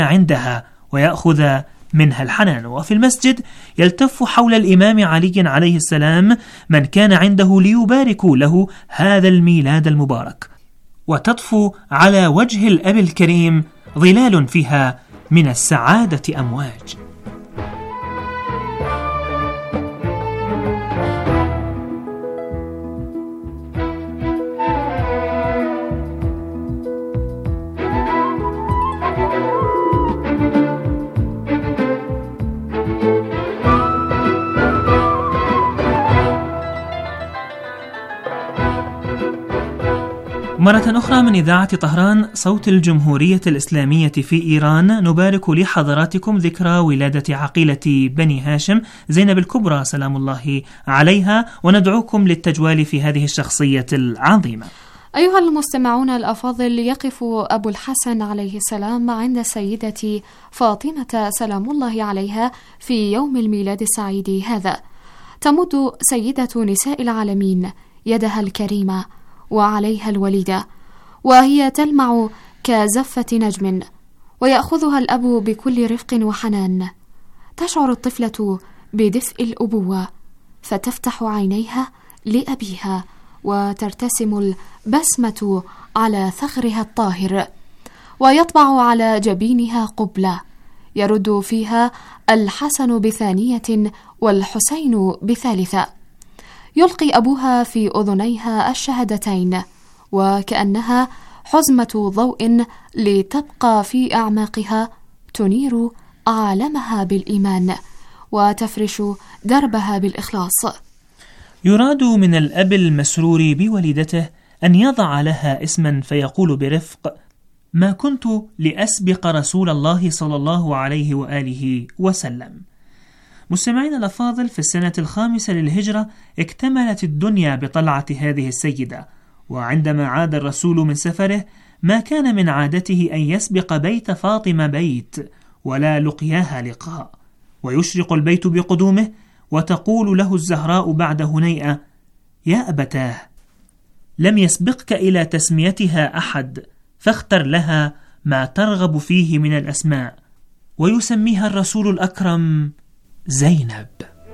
عندها ويأخذ منها الحنان. وفي المسجد يلتف حول الإمام علي عليه السلام من كان عنده ليباركوا له هذا الميلاد المبارك، وتطفو على وجه الأب الكريم ظلال فيها من السعادة أمواج. مرة أخرى من إذاعة طهران صوت الجمهورية الإسلامية في إيران، نبارك لحضراتكم ذكرى ولادة عقيلة بني هاشم زينب الكبرى سلام الله عليها، وندعوكم للتجوال في هذه الشخصية العظيمة. أيها المستمعون الأفاضل، يقف أبو الحسن عليه السلام عند السيدة فاطمة سلام الله عليها في يوم الميلاد السعيد هذا. تمد سيدة نساء العالمين يدها الكريمة وعليها الوليدة، وهي تلمع كزفة نجم، ويأخذها الأب بكل رفق وحنان. تشعر الطفلة بدفء الأبوة، فتفتح عينيها لأبيها، وترتسم البسمة على ثغرها الطاهر، ويطبع على جبينها قبلة يرد فيها الحسن بثانية والحسين بثالثة. يلقي أبوها في أذنيها الشهادتين، وكأنها حزمة ضوء لتبقى في أعماقها تنير عالمها بالإيمان، وتفرش دربها بالإخلاص. يراد من الأب المسرور بوليدته أن يضع لها اسما، فيقول برفق: ما كنت لأسبق رسول الله صلى الله عليه وآله وسلم. مستمعين الأفاضل، في السنة 5 للهجرة اكتملت الدنيا بطلعة هذه السيدة، وعندما عاد الرسول من سفره ما كان من عادته أن يسبق بيت فاطمة بيت ولا لقياها لقاء، ويشرق البيت بقدومه، وتقول له الزهراء بعد هنيئة: يا أبتاه، لم يسبقك إلى تسميتها أحد، فاختر لها ما ترغب فيه من الأسماء. ويسميها الرسول الأكرم زينب.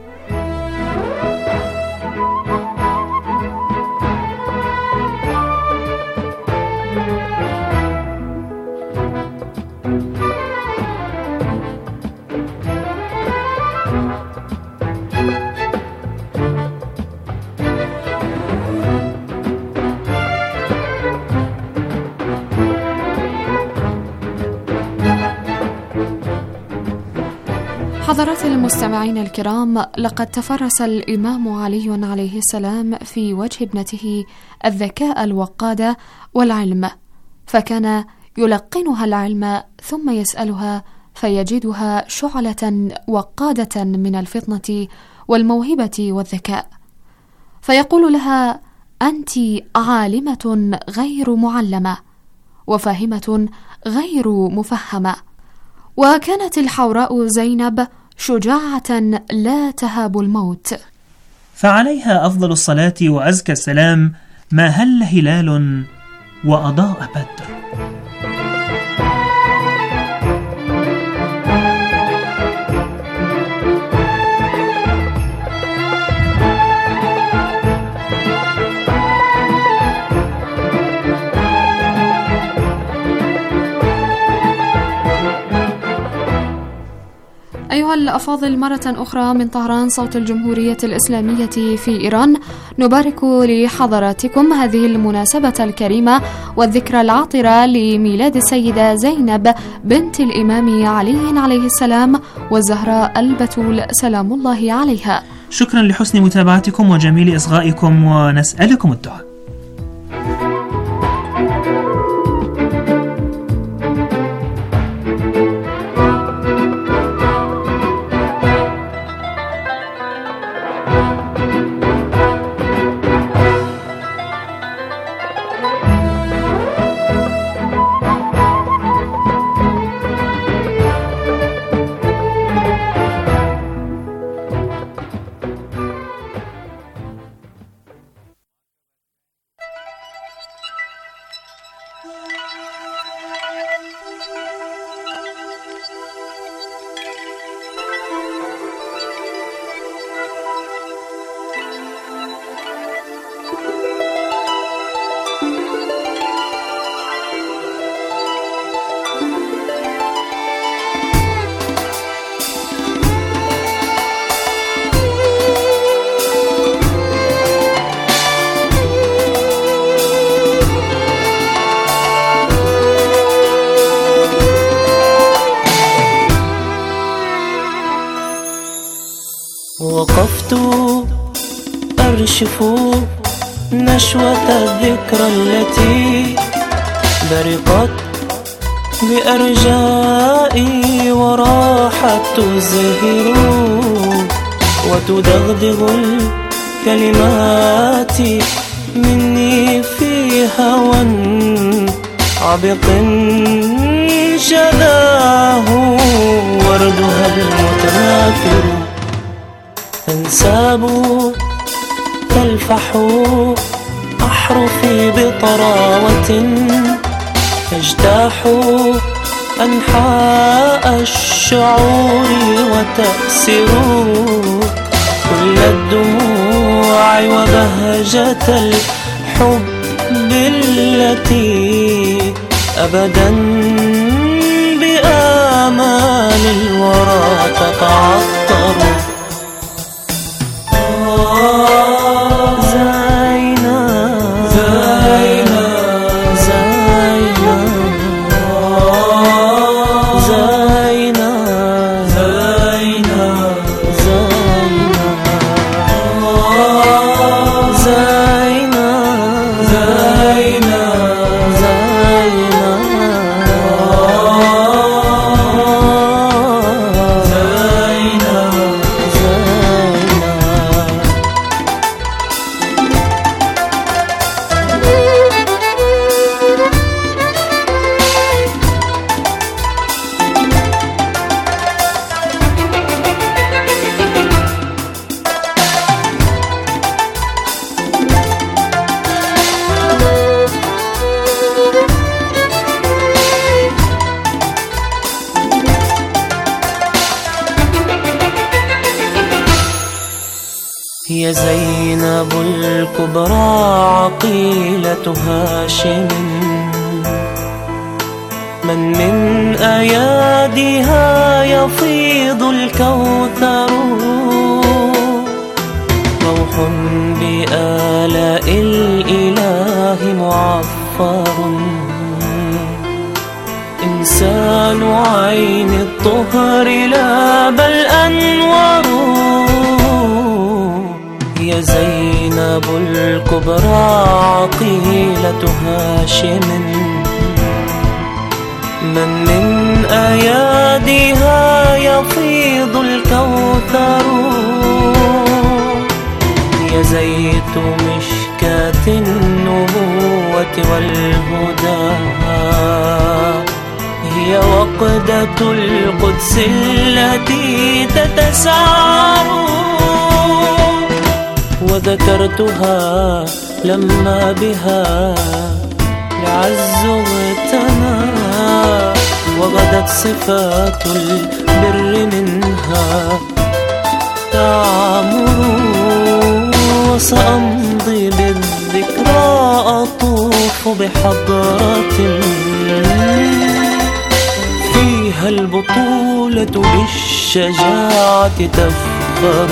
حضرات المستمعين الكرام، لقد تفرس الإمام علي عليه السلام في وجه ابنته الذكاء الوقاد والعلم، فكان يلقنها العلم ثم يسألها فيجدها شعلة وقادة من الفطنة والموهبة والذكاء، فيقول لها: أنت عالمة غير معلمة، وفاهمة غير مفهمة. وكانت الحوراء زينب شجاعة لا تهاب الموت، فعليها أفضل الصلاة وأزكى السلام ما هل هلال وأضاء بدر. أيها الأفاضل، مرة أخرى من طهران صوت الجمهورية الإسلامية في إيران، نبارك لحضراتكم هذه المناسبة الكريمة والذكرى العطرة لميلاد السيدة زينب بنت الإمام علي عليه السلام والزهراء البتول سلام الله عليها. شكرا لحسن متابعتكم وجميل إصغائكم، ونسألكم الدعاء. وقفت أرشف نشوة الذكرى التي برقت بأرجائي وراحت تزهر وتدغدغ الكلمات مني في هوى عبق شذاه وردها المتناثر. أنساب تلفح أحرفي بطراوة تجتاح أنحاء الشعور وتأسر كل الدموع وبهجة الحب التي أبدا بآمال الورى تتعطر. هي زينب الكبرى عقيلة هاشم من أياديها يفيض الكوثر روح بآلاء الإله معفر إنسان عين الطهر لا بل أنور. هي زينب الكبرى عقيلة هاشم من أياديها يفيض الكوثر هي زيت مشكاة النبوة والهدى هي وقدة القدس التي تتسعر وذكرتها لما بها العز اغتنى وغدت صفات البر منها تعمر وسأمضي بالذكرى أطوف بحضرة فيها البطولة بالشجاعة تفخر.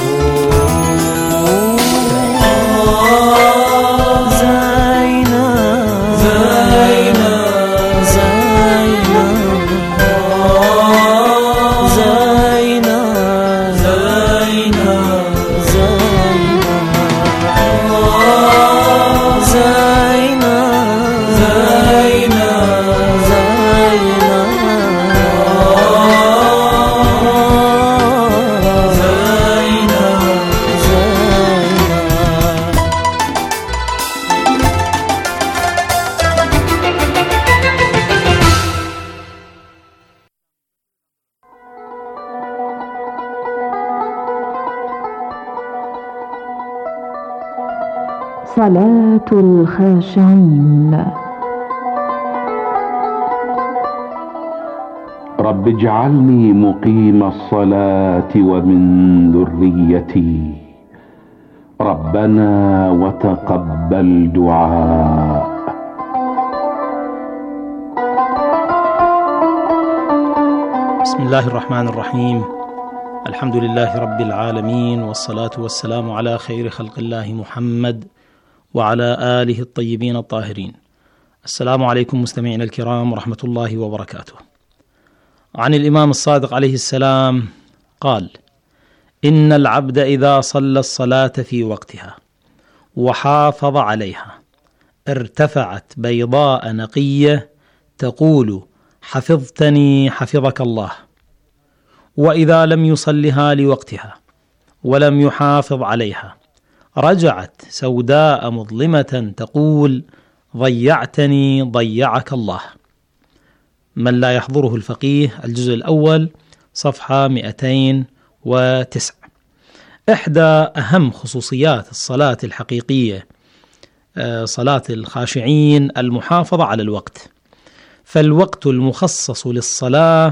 صلاة الخاشعين. رب اجعلني مقيم الصلاة ومن ذريتي ربنا وتقبل دعاء. بسم الله الرحمن الرحيم. الحمد لله رب العالمين، والصلاة والسلام على خير خلق الله محمد وعلى آله الطيبين الطاهرين. السلام عليكم مستمعينا الكرام ورحمة الله وبركاته. عن الإمام الصادق عليه السلام قال: إن العبد إذا صلى الصلاة في وقتها وحافظ عليها ارتفعت بيضاء نقية تقول: حفظتني حفظك الله. وإذا لم يصلها لوقتها ولم يحافظ عليها رجعت سوداء مظلمة تقول: ضيعتني ضيعك الله. من لا يحضره الفقيه، الجزء الأول صفحة 209. إحدى أهم خصوصيات الصلاة الحقيقية صلاة الخاشعين المحافظة على الوقت. فالوقت المخصص للصلاة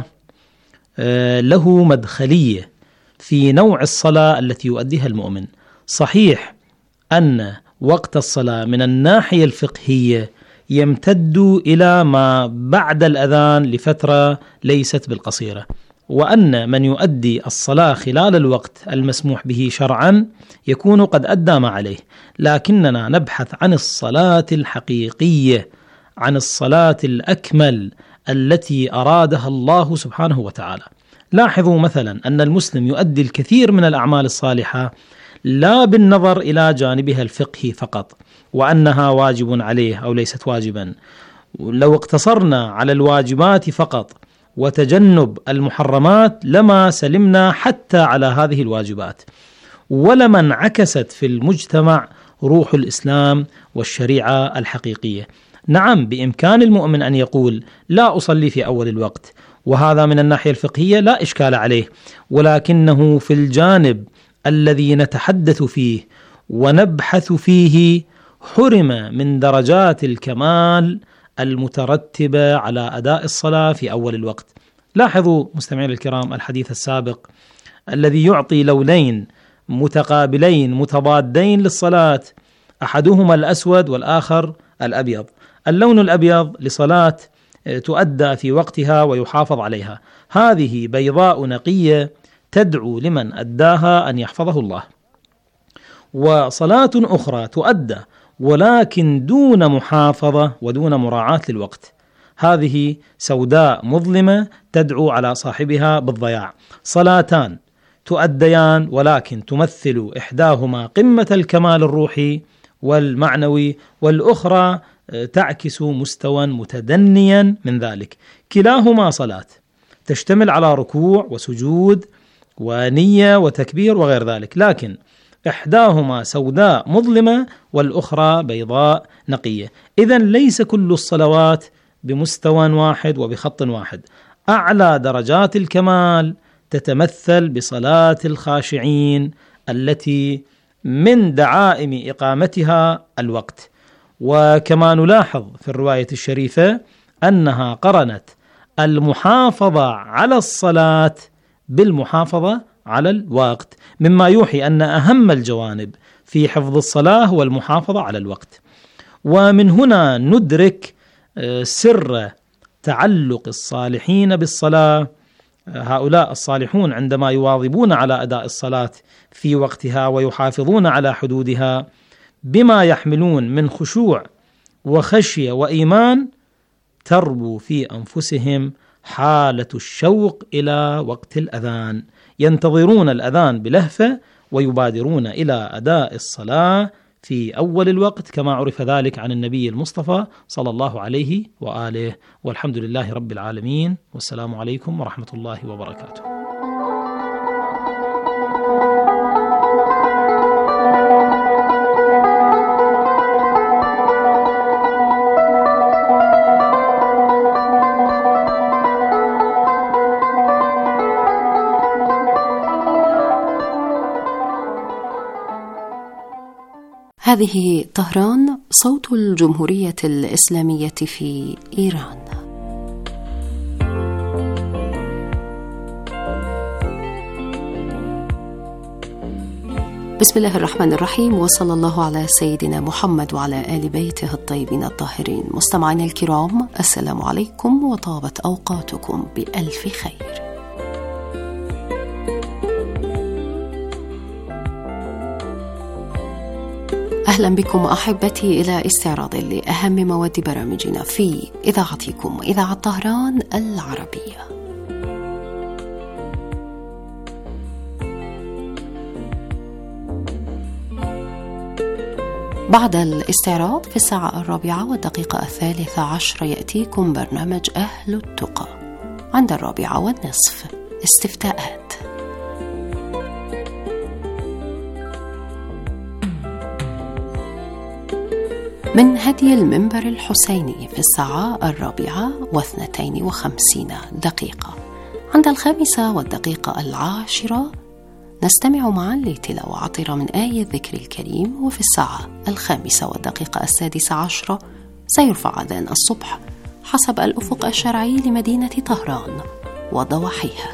له مدخلية في نوع الصلاة التي يؤديها المؤمن. صحيح أن وقت الصلاة من الناحية الفقهية يمتد إلى ما بعد الأذان لفترة ليست بالقصيرة، وأن من يؤدي الصلاة خلال الوقت المسموح به شرعا يكون قد أدى ما عليه، لكننا نبحث عن الصلاة الحقيقية، عن الصلاة الأكمل التي أرادها الله سبحانه وتعالى. لاحظوا مثلا أن المسلم يؤدي الكثير من الأعمال الصالحة لا بالنظر إلى جانبها الفقهي فقط وأنها واجب عليه أو ليست واجبا. لو اقتصرنا على الواجبات فقط وتجنب المحرمات لما سلمنا حتى على هذه الواجبات، ولما انعكست في المجتمع روح الإسلام والشريعة الحقيقية. نعم، بإمكان المؤمن أن يقول: لا أصلي في أول الوقت، وهذا من الناحية الفقهية لا إشكال عليه، ولكنه في الجانب الذي نتحدث فيه ونبحث فيه حرم من درجات الكمال المترتبة على أداء الصلاة في أول الوقت. لاحظوا مستمعين الكرام الحديث السابق الذي يعطي لونين متقابلين متضادين للصلاة، أحدهما الأسود والآخر الأبيض. اللون الأبيض لصلاة تؤدى في وقتها ويحافظ عليها، هذه بيضاء نقية تدعو لمن أداها أن يحفظه الله. وصلاة أخرى تؤدى ولكن دون محافظة ودون مراعاة للوقت، هذه سوداء مظلمة تدعو على صاحبها بالضياع. صلاتان تؤديان ولكن تمثل إحداهما قمة الكمال الروحي والمعنوي، والأخرى تعكس مستوى متدنيا من ذلك. كلاهما صلاة تشتمل على ركوع وسجود ونية وتكبير وغير ذلك، لكن إحداهما سوداء مظلمة والأخرى بيضاء نقية. إذن ليس كل الصلوات بمستوى واحد وبخط واحد. أعلى درجات الكمال تتمثل بصلاة الخاشعين التي من دعائم إقامتها الوقت. وكما نلاحظ في الرواية الشريفة أنها قرنت المحافظة على الصلاة بالمحافظة على الوقت، مما يوحي أن أهم الجوانب في حفظ الصلاة هو المحافظة على الوقت. ومن هنا ندرك سر تعلق الصالحين بالصلاة. هؤلاء الصالحون عندما يواظبون على أداء الصلاة في وقتها ويحافظون على حدودها بما يحملون من خشوع وخشية وإيمان، تربو في أنفسهم حالة الشوق إلى وقت الأذان، ينتظرون الأذان بلهفة ويبادرون إلى أداء الصلاة في أول الوقت، كما عرف ذلك عن النبي المصطفى صلى الله عليه وآله. والحمد لله رب العالمين، والسلام عليكم ورحمة الله وبركاته. هذه طهران، صوت الجمهورية الإسلامية في إيران. بسم الله الرحمن الرحيم، وصلى الله على سيدنا محمد وعلى آل بيته الطيبين الطاهرين. مستمعينا الكرام، السلام عليكم وطابت أوقاتكم بألف خير. أهلا بكم أحبتي إلى استعراض لأهم مواد برامجنا في إذاعتكم إذاعة طهران العربية. بعد الاستعراض في 4:13 يأتيكم برنامج أهل التقى. عند 4:15 استفتاءات. من هدي المنبر الحسيني في 4:52 عند 5:10 نستمع معا لتلاوة عطرة من آية الذكر الكريم. وفي 5:06 سيرفع أذان الصبح حسب الأفق الشرعي لمدينة طهران وضواحيها.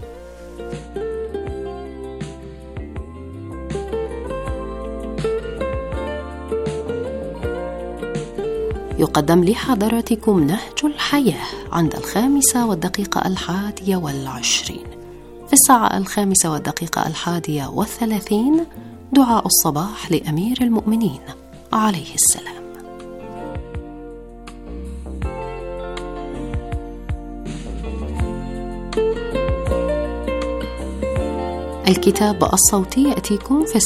يقدم لحضراتكم نهج الحياة عند 5:21. في 5:31 دعاء الصباح لأمير المؤمنين عليه السلام. الكتاب الصوتي يأتيكم في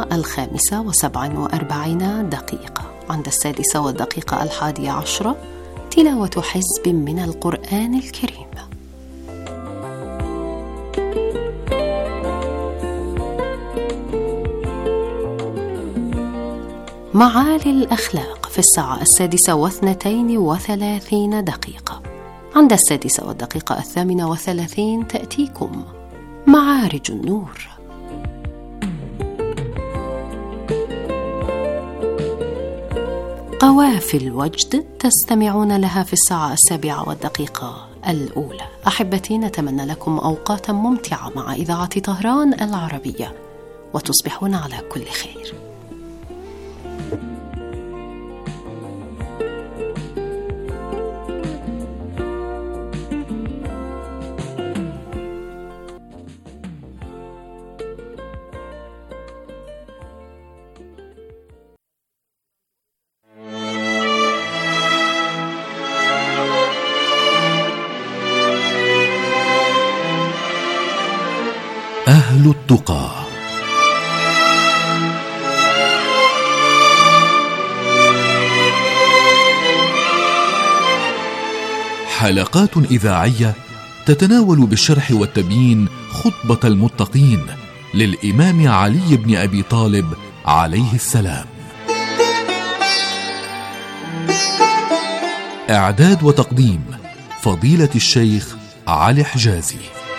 5:47 عند 6:11 تلاوة حزب من القرآن الكريم. معالي الأخلاق في 6:32 عند 6:38 تأتيكم معارج النور. قوافل وجد تستمعون لها في 7:07 أحبتي، نتمنى لكم أوقاتا ممتعة مع إذاعة طهران العربية، وتصبحون على كل خير. أهل التقى. حلقات إذاعية تتناول بالشرح والتبيين خطبة المتقين للإمام علي بن أبي طالب عليه السلام. إعداد وتقديم فضيلة الشيخ علي حجازي.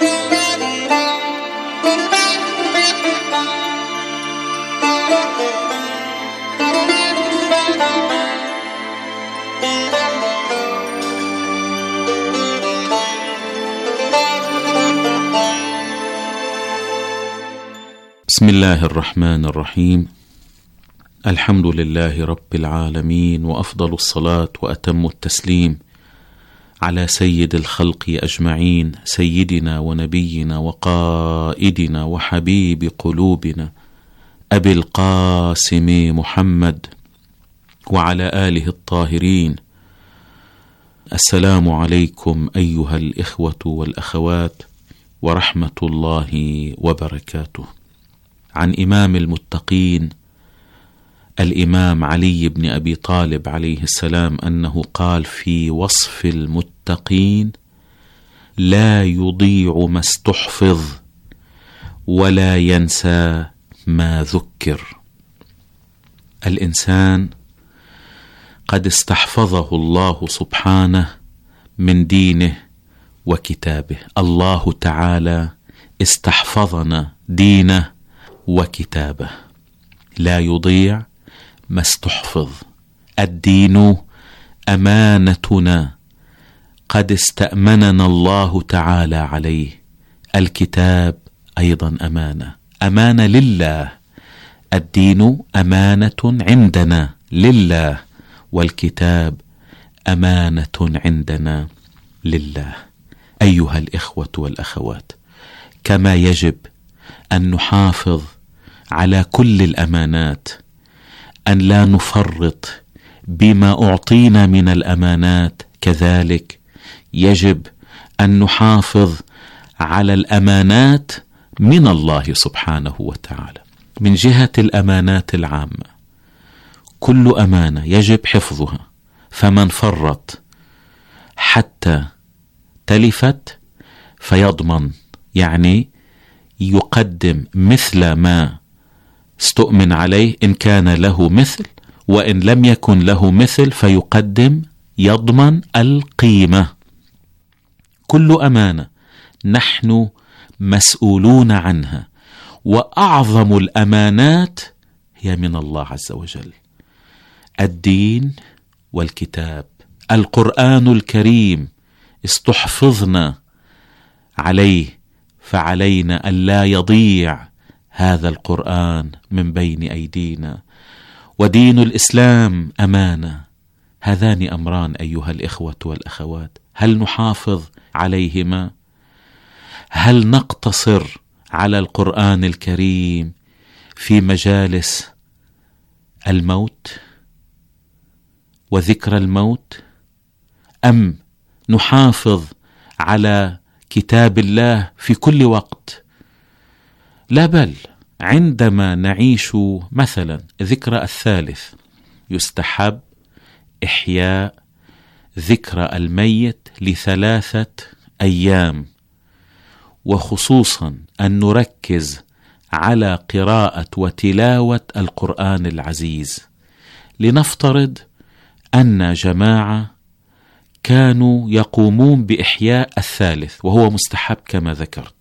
بسم الله الرحمن الرحيم. الحمد لله رب العالمين، وأفضل الصلاة وأتم التسليم على سيد الخلق أجمعين، سيدنا ونبينا وقائدنا وحبيب قلوبنا أبي القاسم محمد وعلى آله الطاهرين. السلام عليكم أيها الإخوة والأخوات ورحمة الله وبركاته. عن إمام المتقين الإمام علي بن أبي طالب عليه السلام أنه قال في وصف المتقين: لا يضيع ما استحفظ ولا ينسى ما ذكر. الإنسان قد استحفظه الله سبحانه من دينه وكتابه. الله تعالى استحفظنا دينه وكتابه. لا يضيع ما استحفظ. الدين أمانتنا قد استأمننا الله تعالى عليه. الكتاب أيضا أمانة لله. الدين أمانة عندنا لله، والكتاب أمانة عندنا لله. أيها الإخوة والأخوات، كما يجب أن نحافظ على كل الأمانات، أن لا نفرط بما أعطينا من الأمانات، كذلك يجب أن نحافظ على الأمانات من الله سبحانه وتعالى. من جهة الأمانات العامة، كل أمانة يجب حفظها، فمن فرط حتى تلفت فيضمن، يعني يقدم مثل ما استؤمن عليه إن كان له مثل، وإن لم يكن له مثل فيقدم يضمن القيمة. كل أمانة نحن مسؤولون عنها، وأعظم الأمانات هي من الله عز وجل. الدين والكتاب، القرآن الكريم استحفظنا عليه، فعلينا ألا يضيع هذا القرآن من بين أيدينا. ودين الإسلام أمانة. هذان أمران أيها الإخوة والأخوات، هل نحافظ عليهما؟ هل نقتصر على القرآن الكريم في مجالس الموت وذكر الموت، أم نحافظ على كتاب الله في كل وقت؟ لا، بل عندما نعيش مثلا ذكرى الثالث يستحب إحياء ذكرى الميت ل3 أيام، وخصوصا أن نركز على قراءة وتلاوة القرآن العزيز. لنفترض أن جماعة كانوا يقومون بإحياء الثالث وهو مستحب كما ذكرت،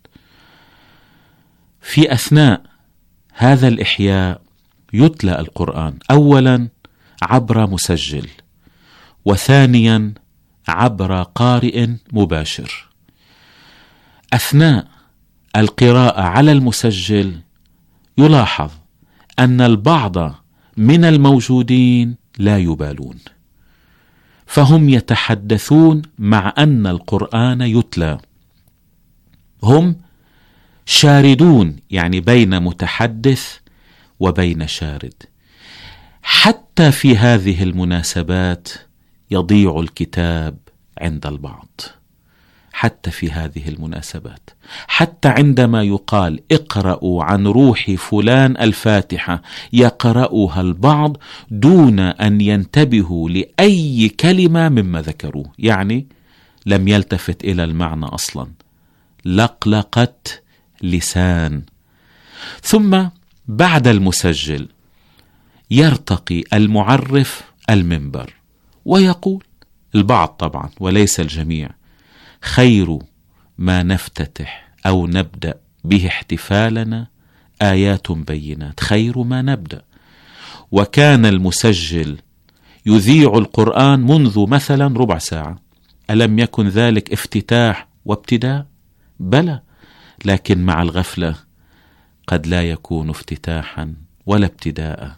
في أثناء هذا الإحياء يتلى القرآن أولا عبر مسجل، وثانيا عبر قارئ مباشر. أثناء القراءة على المسجل يلاحظ أن البعض من الموجودين لا يبالون، فهم يتحدثون مع أن القرآن يتلى، هم شاردون، يعني بين متحدث وبين شارد. حتى في هذه المناسبات يضيع الكتاب عند البعض، حتى في هذه المناسبات، حتى عندما يقال اقرأوا عن روح فلان الفاتحة يقرأها البعض دون أن ينتبهوا لأي كلمة مما ذكروه، يعني لم يلتفت إلى المعنى أصلا، لقلقت لسان. ثم بعد المسجل يرتقي المعرف المنبر ويقول، البعض طبعا وليس الجميع، خير ما نفتتح أو نبدأ به احتفالنا آيات بينات، خير ما نبدأ. وكان المسجل يذيع القرآن منذ مثلا ربع ساعة، ألم يكن ذلك افتتاح وابتداء؟ بلى، لكن مع الغفلة قد لا يكون افتتاحا ولا ابتداء.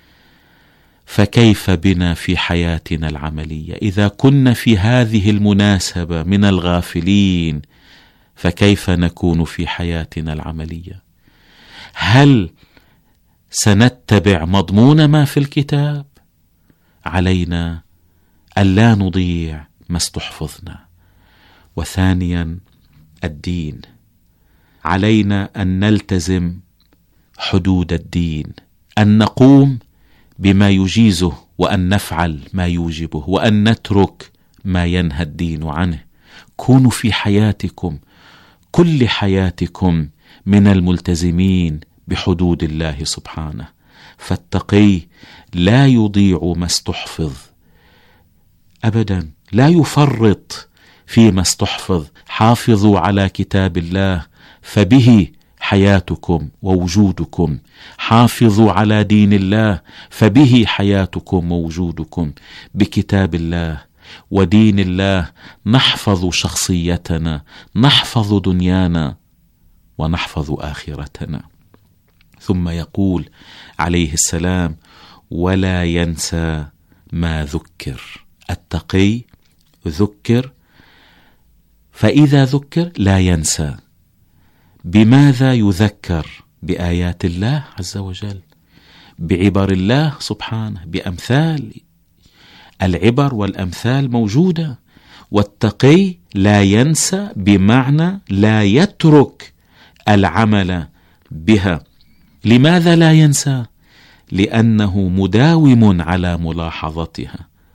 فكيف بنا في حياتنا العملية إذا كنا في هذه المناسبة من الغافلين؟ فكيف نكون في حياتنا العملية؟ هل سنتبع مضمون ما في الكتاب؟ علينا ألا نضيع ما استحفظنا. وثانيا الدين، علينا أن نلتزم حدود الدين، أن نقوم بما يجيزه، وأن نفعل ما يوجبه، وأن نترك ما ينهى الدين عنه. كونوا في حياتكم، كل حياتكم، من الملتزمين بحدود الله سبحانه. فالتقي لا يضيع ما استحفظ أبدا، لا يفرط فيما استحفظ. حافظوا على كتاب الله فبه حياتكم ووجودكم، حافظوا على دين الله فبه حياتكم ووجودكم. بكتاب الله ودين الله نحفظ شخصيتنا، نحفظ دنيانا، ونحفظ آخرتنا. ثم يقول عليه السلام: ولا ينسى ما ذكر. التقي ذكر، فإذا ذكر لا ينسى. بماذا يذكر؟ بآيات الله عز وجل، بعبر الله سبحانه، بأمثال. العبر والأمثال موجودة. والتقي لا ينسى بمعنى لا يترك العمل بها. لماذا لا ينسى؟ لأنه مداوم على ملاحظتها،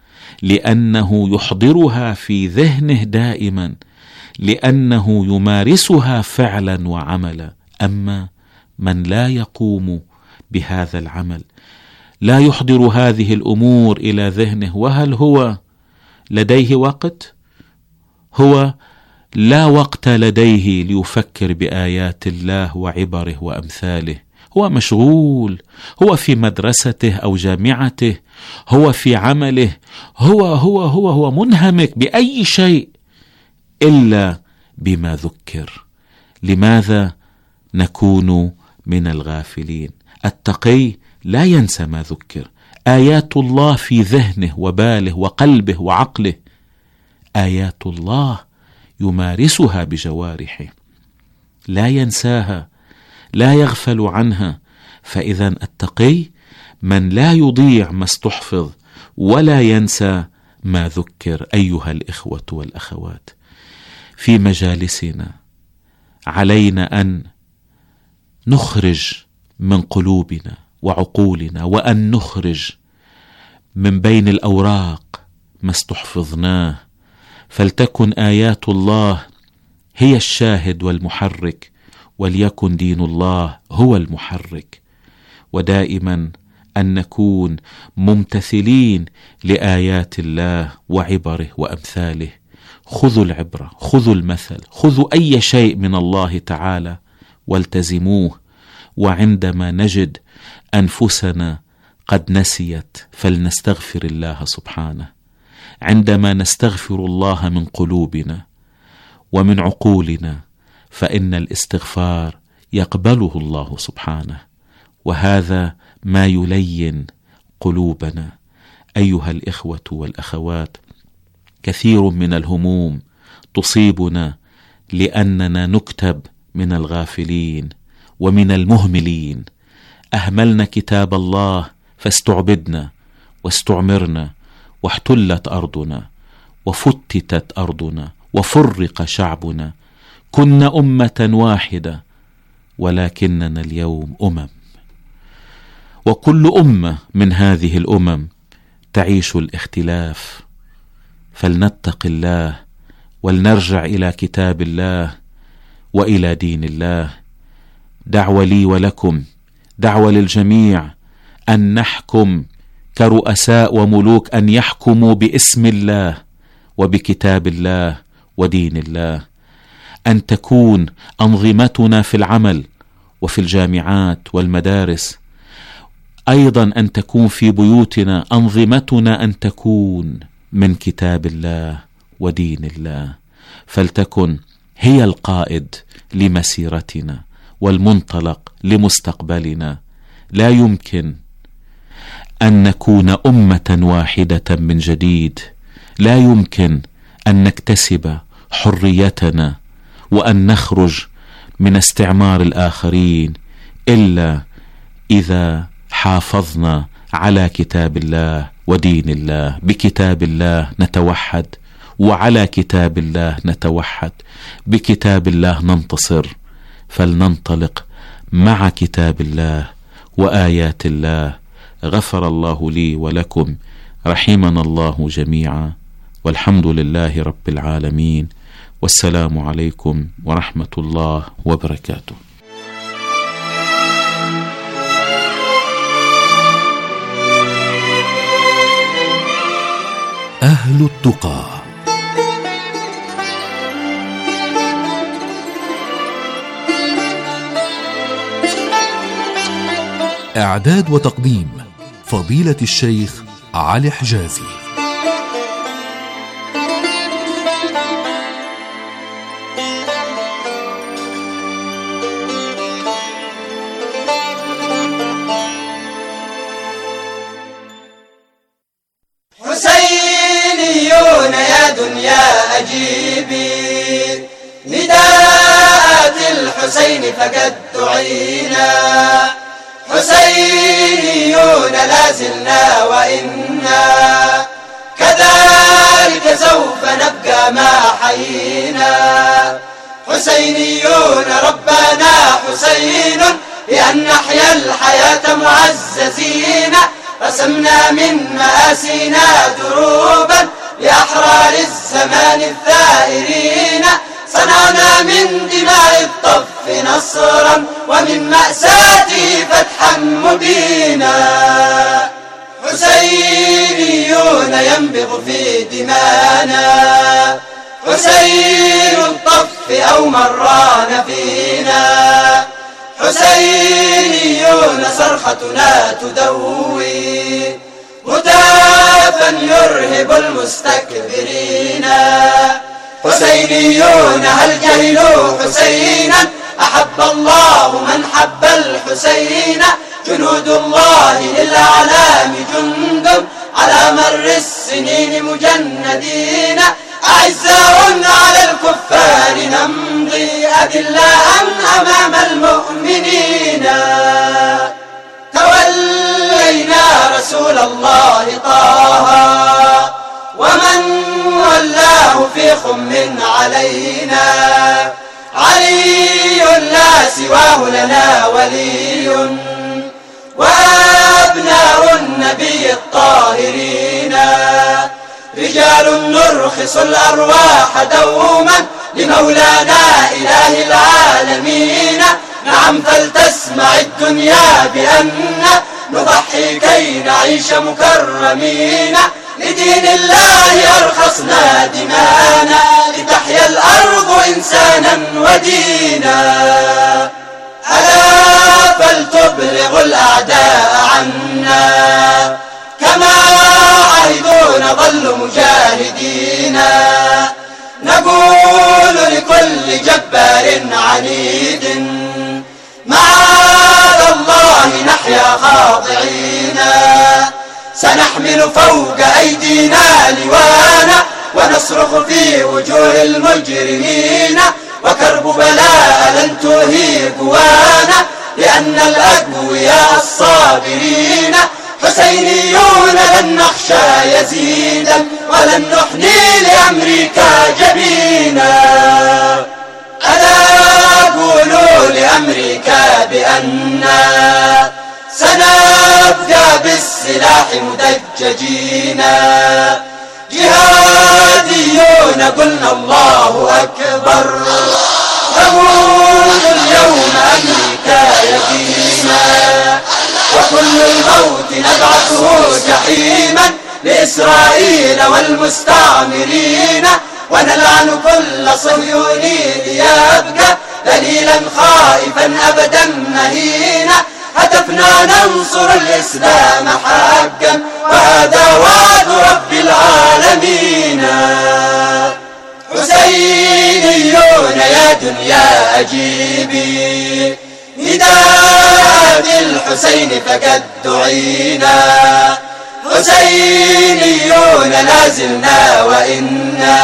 لأنه يحضرها في ذهنه دائما، لأنه يمارسها فعلا وعملا. أما من لا يقوم بهذا العمل، لا يحضر هذه الأمور إلى ذهنه، وهل هو لديه وقت؟ هو لا وقت لديه ليفكر بآيات الله وعبره وأمثاله. هو مشغول، هو في مدرسته أو جامعته، هو في عمله، هو منهمك بأي شيء إلا بما ذكر. لماذا نكون من الغافلين؟ التقي لا ينسى ما ذكر، آيات الله في ذهنه وباله وقلبه وعقله، آيات الله يمارسها بجوارحه، لا ينساها، لا يغفل عنها. فإذا التقي من لا يضيع ما استحفظ ولا ينسى ما ذكر. أيها الإخوة والأخوات، في مجالسنا علينا أن نخرج من قلوبنا وعقولنا، وأن نخرج من بين الأوراق ما استحفظناه، فلتكن آيات الله هي الشاهد والمحرك، وليكن دين الله هو المحرك. ودائما أن نكون ممتثلين لآيات الله وعبره وأمثاله. خذوا العبرة، خذوا المثل، خذوا أي شيء من الله تعالى والتزموه. وعندما نجد أنفسنا قد نسيت فلنستغفر الله سبحانه. عندما نستغفر الله من قلوبنا ومن عقولنا فإن الاستغفار يقبله الله سبحانه، وهذا ما يلين قلوبنا. أيها الإخوة والأخوات، كثير من الهموم تصيبنا لأننا نكتب من الغافلين ومن المهملين. أهملنا كتاب الله فاستعبدنا واستعمرنا، واحتلت أرضنا وفتتت أرضنا وفرق شعبنا. كنا أمة واحدة ولكننا اليوم أمم، وكل أمة من هذه الأمم تعيش الاختلاف. فلنتق الله ولنرجع إلى كتاب الله وإلى دين الله. دعوة لي ولكم، دعوة للجميع أن نحكم كرؤساء وملوك، أن يحكموا باسم الله وبكتاب الله ودين الله. أن تكون أنظمتنا في العمل وفي الجامعات والمدارس، أيضا أن تكون في بيوتنا أنظمتنا أن تكون من كتاب الله ودين الله، فلتكن هي القائد لمسيرتنا والمنطلق لمستقبلنا. لا يمكن أن نكون أمة واحدة من جديد، لا يمكن أن نكتسب حريتنا وأن نخرج من استعمار الآخرين إلا إذا حافظنا على كتاب الله ودين الله. بكتاب الله نتوحد، وعلى كتاب الله نتوحد، بكتاب الله ننتصر. فلننطلق مع كتاب الله وآيات الله. غفر الله لي ولكم، رحمنا الله جميعا، والحمد لله رب العالمين، والسلام عليكم ورحمة الله وبركاته. أهل التقى. إعداد وتقديم فضيلة الشيخ علي حجازي. حسينيون يا دنيا أجيبي نداءات الحسين فقد دعينا، حسينيون لازلنا وإنا كذلك سوف نبقى ما حيينا. حسينيون ربنا حسين بأن نحيا الحياة معززين، رسمنا من مآسينا دروبا لأحرار الزمان الثائرين، صنعنا من دماء الطف نصرا ومن مأساته فتحا مبينا. حسينيون ينبض في دمانا، حسين الطف أو مران فينا، حسينيون صرختنا تدوي هتافا يرهب المستكبرين. حسينيون هل جهلوا حسينا؟ أحب الله من حب الحسين. جنود الله للأعلام جند على مر السنين مجندين، أعزاء على الكفار نمضي أذلاء أمام المؤمنين. تولينا رسول الله طه ومن ولاه في خم علينا، علي لا سواه لنا ولي، وأبناء النبي الطاهرين، رجال نرخص الأرواح دوما لمولانا إله العالمين. نعم فلتسمع الدنيا بأن نضحي كي نعيش مكرمين، لدين الله أرخصنا دمانا لتحيا الأرض إنسانا ودينا. ألا فلتبلغ الأعداء عنا كما عهدوا نظل مجاهدين، نقول لكل جبار عنيد معاذ الله نحيا خاضعين. سنحمل فوق أيدينا لوانا ونصرخ في وجوه المجرمين، وكرب بلاء لن تهي قوانا لأن الأقوياء الصابرين. حسينيون لن نخشى يزيدا ولن نحني لأمريكا جبينا. ألا قولوا لأمريكا بأننا سنبقى بالسلاح مدججين، جهاديون قلنا الله أكبر، تموت اليوم أمريكا يتيما، وكل الموت نبعثه جحيما لإسرائيل والمستعمرين، ونلعن كل صهيوني ليبقى ذليلا خائفا أبدا مهينا. هدفنا ننصر الإسلام حقا وهذا وعد رب العالمين. حسينيون يا دنيا أجيبي نداء الحسين فقد دعينا، حسينيون لازلنا وإنا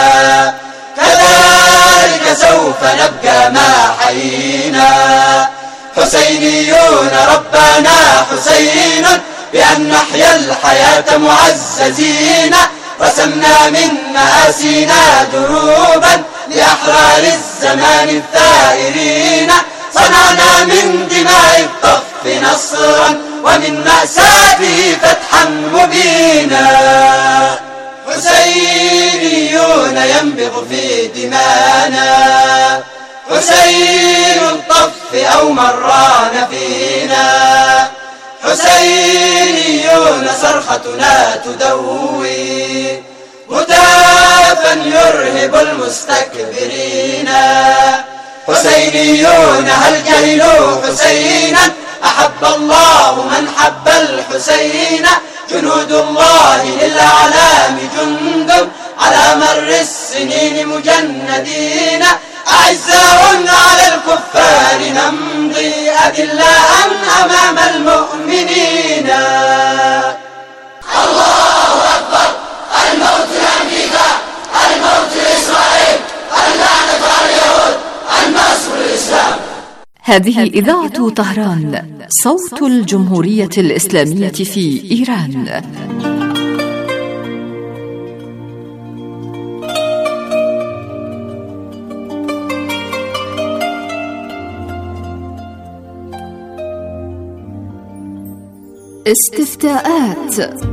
كذلك سوف نبقى ما حيينا. حسينيون ربنا حسين بأن نحيا الحياة معززين، رسمنا من مآسينا دروبا لأحرار الزمان الثائرين، صنعنا من دماء الطف نصرا ومن مأساته فتحا مبينا. حسينيون ينبض في دمانا، حسين الطف أو مران فينا، حسينيون صرختنا تدوي هتافا يرهب المستكبرين. حسينيون هل جهلوا حسينا؟ أحب الله من حب الحسين. جنود الله للأعلام جند على مر السنين مجندين، أعزاء على الكفار نمضي أذلاء أمام المؤمنين. الله أكبر، الموت لأمريكا، الموت لإسرائيل، اللعنة على اليهود، النصر للإسلام. هذه إذاعة طهران، صوت الجمهورية الإسلامية في إيران. استفتاءات.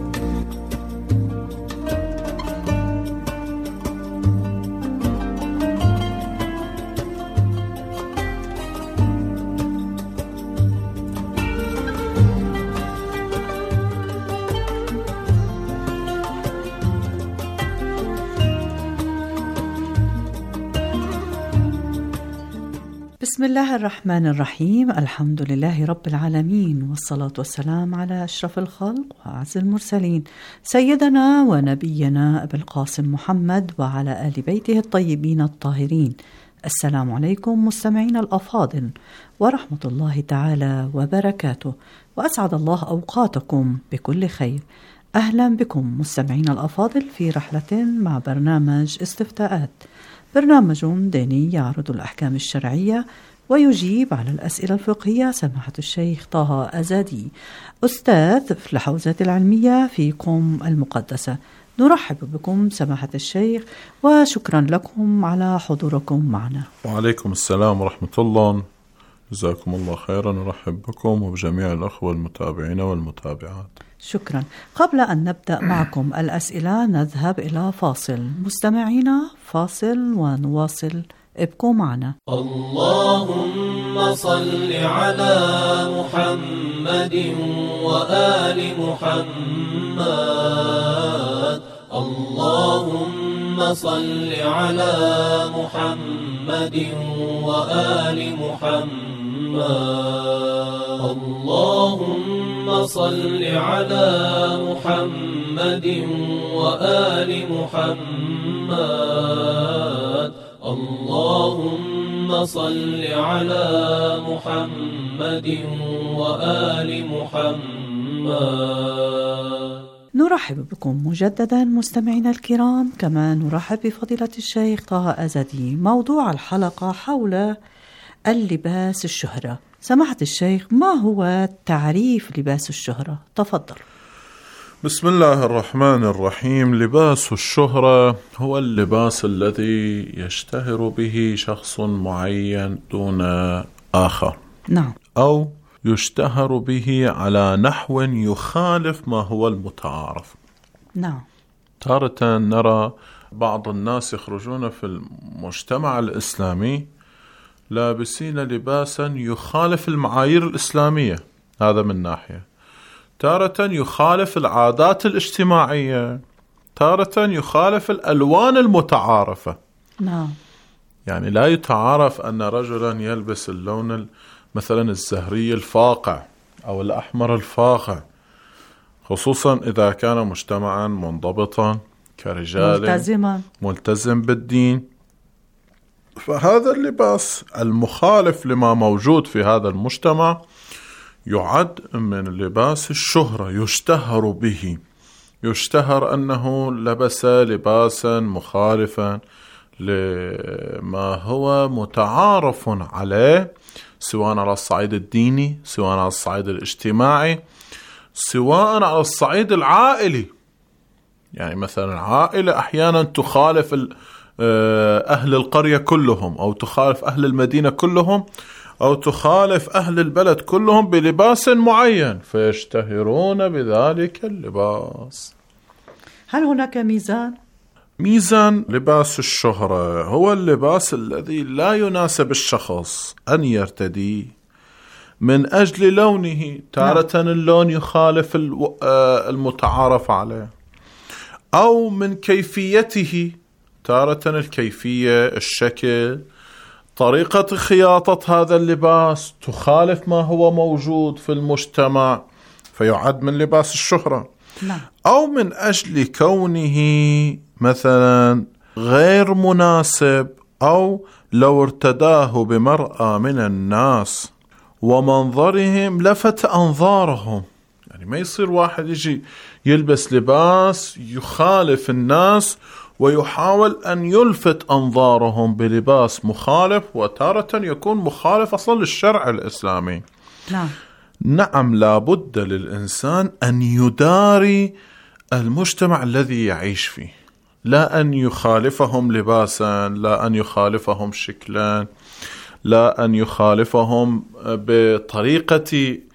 بسم الله الرحمن الرحيم. الحمد لله رب العالمين، والصلاة والسلام على أشرف الخلق وأعز المرسلين، سيدنا ونبينا أبي القاسم محمد وعلى آل بيته الطيبين الطاهرين. السلام عليكم مستمعين الأفاضل ورحمة الله تعالى وبركاته، وأسعد الله أوقاتكم بكل خير. أهلا بكم مستمعين الأفاضل في رحلة مع برنامج استفتاءات، برنامج ديني يعرض الأحكام الشرعية ويجيب على الأسئلة الفقهية سماحة الشيخ طه أزادي، أستاذ في الحوزات العلمية في قم المقدسة. نرحب بكم سماحة الشيخ وشكرا لكم على حضوركم معنا. وعليكم السلام ورحمة الله، جزاكم الله خيرا. نرحب بكم وبجميع الأخوة المتابعين والمتابعات. شكرا. قبل أن نبدأ معكم الأسئلة نذهب إلى فاصل. مستمعينا فاصل ونواصل، ابقوا معنا. اللهم صل على محمد وآل محمد. اللهم صل على محمد وآل محمد. اللهم صل على محمد وآل محمد. اللهم صل على محمد وآل محمد. نرحب بكم مجددا مستمعينا الكرام، كما نرحب بفضيلة الشيخ طه أزادي. موضوع الحلقة حول اللباس الشهرة. سماحة الشيخ، ما هو تعريف لباس الشهرة؟ تفضل. بسم الله الرحمن الرحيم. لباس الشهرة هو اللباس الذي يشتهر به شخص معين دون آخر. نعم. أو يشتهر به على نحو يخالف ما هو المتعارف. نعم. تارة نرى بعض الناس يخرجون في المجتمع الإسلامي لابسين لباسا يخالف المعايير الإسلامية، هذا من ناحية. تارة يخالف العادات الاجتماعية، تارة يخالف الألوان المتعارفة. نعم. يعني لا يتعارف أن رجلا يلبس اللون مثلا الزهري الفاقع أو الأحمر الفاقع، خصوصا إذا كان مجتمعا منضبطا كرجال ملتزم بالدين. فهذا اللباس المخالف لما موجود في هذا المجتمع يعد من لباس الشهرة، يشتهر به، يشتهر أنه لبس لباسا مخالفا لما هو متعارف عليه، سواء على الصعيد الديني، سواء على الصعيد الاجتماعي، سواء على الصعيد العائلي. يعني مثلا عائلة أحيانا تخالف أهل القرية كلهم، أو تخالف أهل المدينة كلهم، أو تخالف أهل البلد كلهم بلباس معين، فيشتهرون بذلك اللباس. هل هناك ميزان؟ ميزان لباس الشهرة هو اللباس الذي لا يناسب الشخص أن يرتديه من أجل لونه. تارة اللون يخالف المتعارف عليه، أو من كيفيته. تارة الكيفية، الشكل، طريقة خياطة هذا اللباس تخالف ما هو موجود في المجتمع، فيعد من لباس الشهرة. نعم. أو من أجل كونه مثلا غير مناسب، أو لو ارتداه بمرأة من الناس ومنظرهم لفت أنظارهم. يعني ما يصير واحد يجي يلبس لباس يخالف الناس ويحاول أن يلفت أنظارهم بلباس مخالف، وتارة يكون مخالف أصلا للشرع الإسلامي. نعم. نعم، لابد للإنسان أن يداري المجتمع الذي يعيش فيه، لا أن يخالفهم لباسا، لا أن يخالفهم شكلا، لا أن يخالفهم بطريقة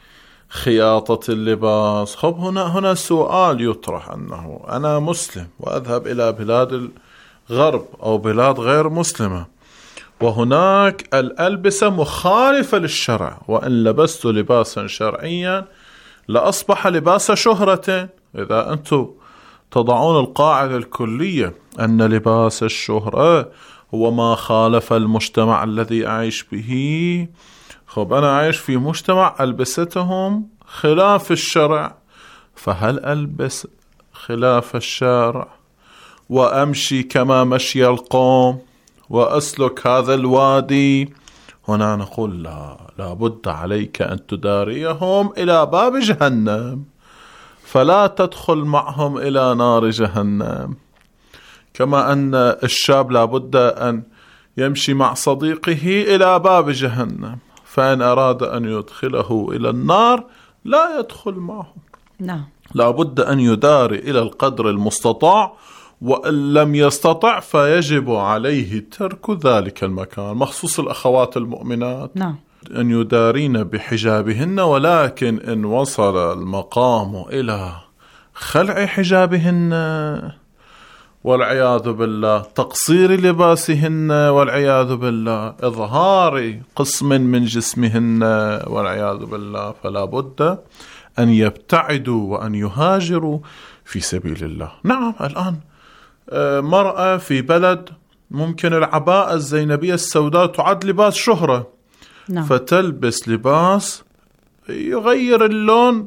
خياطة اللباس. خب هنا سؤال يطرح، أنه أنا مسلم وأذهب إلى بلاد الغرب أو بلاد غير مسلمة، وهناك الألبسة مخالفة للشرع، وإن لبست لباسا شرعيا لأصبح لباس شهرة. إذا أنتم تضعون القاعدة الكلية أن لباس الشهرة هو ما خالف المجتمع الذي أعيش به، خب أنا أعيش في مجتمع ألبستهم خلاف الشرع، فهل ألبس خلاف الشرع وأمشي كما مشي القوم وأسلك هذا الوادي؟ هنا نقول لا بد عليك أن تداريهم إلى باب جهنم، فلا تدخل معهم إلى نار جهنم. كما أن الشاب لا بد أن يمشي مع صديقه إلى باب جهنم، فإن أراد أن يدخله إلى النار لا يدخل معهم. نعم. لا بد أن يداري إلى القدر المستطاع، وإن لم يستطع فيجب عليه ترك ذلك المكان. مخصوص الأخوات المؤمنات، نعم، أن يدارين بحجابهن، ولكن إن وصل المقام إلى خلع حجابهن والعياذ بالله، تقصير لباسهن والعياذ بالله، إظهار قسم من جسمهن والعياذ بالله، فلا بد أن يبتعدوا وأن يهاجروا في سبيل الله. نعم، الآن مرأة في بلد ممكن العباءة الزينبية السوداء تعد لباس شهرة، نعم. فتلبس لباس يغير اللون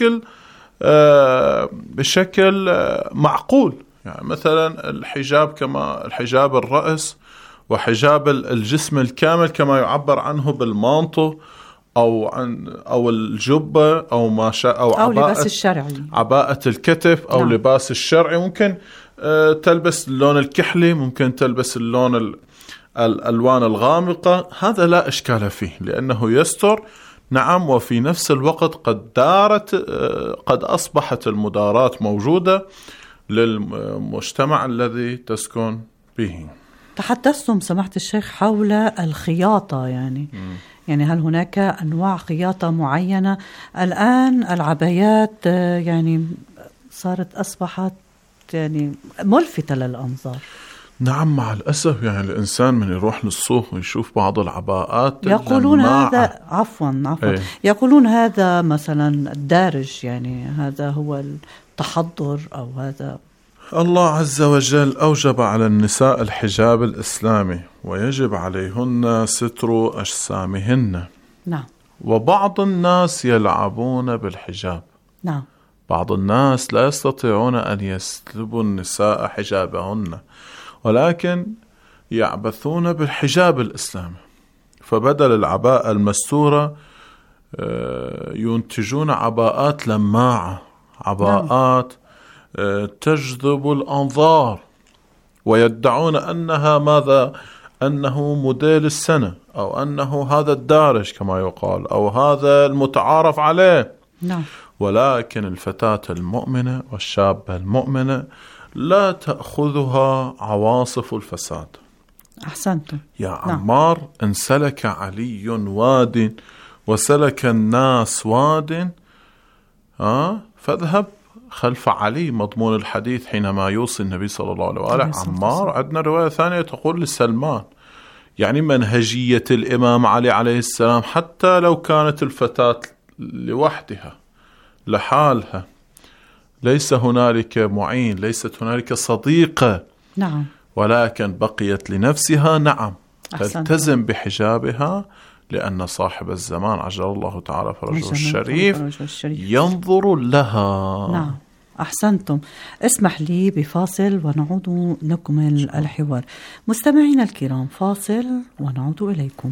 بشكل معقول. يعني مثلا الحجاب كما الحجاب الرأس وحجاب الجسم الكامل كما يعبر عنه بالمانطو أو الجبة أو ما شاء أو لباس الشرعي، عباءة الكتف أو نعم. لباس الشرعي. ممكن تلبس اللون الكحلي، ممكن تلبس اللون الألوان الغامقة، هذا لا إشكال فيه لأنه يستر. نعم، وفي نفس الوقت قد أصبحت المداراة موجودة للمجتمع الذي تسكن به. تحدثتم سماحة الشيخ حول الخياطة، يعني هل هناك أنواع خياطة معينة؟ الآن العبايات يعني أصبحت يعني ملفتة للأنظار. نعم، مع الأسف. يعني الإنسان من يروح للسوق ويشوف بعض العباءات يقولون هذا عفوا يقولون هذا مثلا الدارج، يعني هذا هو التحضر أو هذا. الله عز وجل أوجب على النساء الحجاب الإسلامي، ويجب عليهن ستر أجسامهن. نعم. وبعض الناس يلعبون بالحجاب. نعم. بعض الناس لا يستطيعون أن يسلبوا النساء حجابهن، ولكن يعبثون بالحجاب الإسلامي، فبدل العباءة المستورة ينتجون عباءات لماعة، عباءات تجذب الأنظار، ويدعون أنه موديل السنة، أو أنه هذا الدارج كما يقال، أو هذا المتعارف عليه. نعم. ولكن الفتاة المؤمنة والشابة المؤمنة لا تأخذها عواصف الفساد. أحسنتم يا عمار. إن سلك علي واد وسلك الناس واد فاذهب خلف علي، مضمون الحديث حينما يوصي النبي صلى الله عليه وآله عمار. عندنا رواية ثانية تقول لسلمان. يعني منهجية الإمام علي عليه السلام، حتى لو كانت الفتاة لوحدها لحالها، ليس هنالك معين، ليست هنالك صديقة، نعم، ولكن بقيت لنفسها، نعم، تلتزم بحجابها، لأن صاحب الزمان عجل الله تعالى فرجه الشريف ينظر لها. نعم، أحسنتم. اسمح لي بفاصل ونعود نكمل الحوار. مستمعينا الكرام، فاصل ونعود إليكم.